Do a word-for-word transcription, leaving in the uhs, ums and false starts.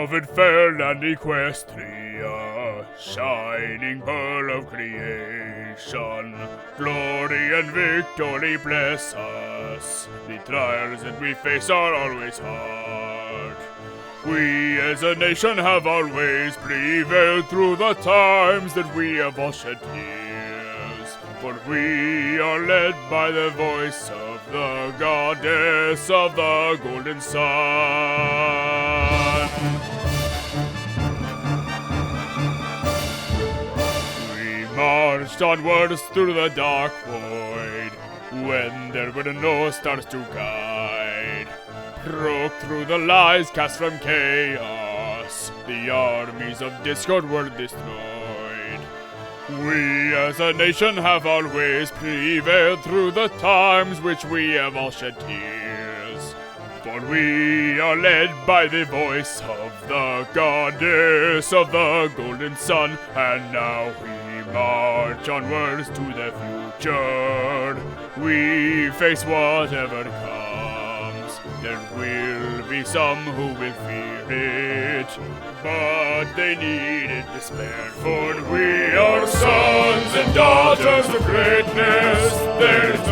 beloved fair land Equestria, shining pearl of creation, glory and victory bless us. The trials that we face are always hard. We as a nation have always prevailed through the times that we have all shed tears. For we are led by the voice of the goddess of the golden sun. We marched onwards through the dark void when there were no stars to guide. Broke through the lies cast from chaos, the armies of discord were destroyed. We as a nation have always prevailed through the times which we have all shed tears. For we are led by the voice of the goddess of the golden sun, and now we march onwards to the future. We face whatever comes. There will be some who will fear it, but they needn't despair. For we are sons and daughters of greatness. There's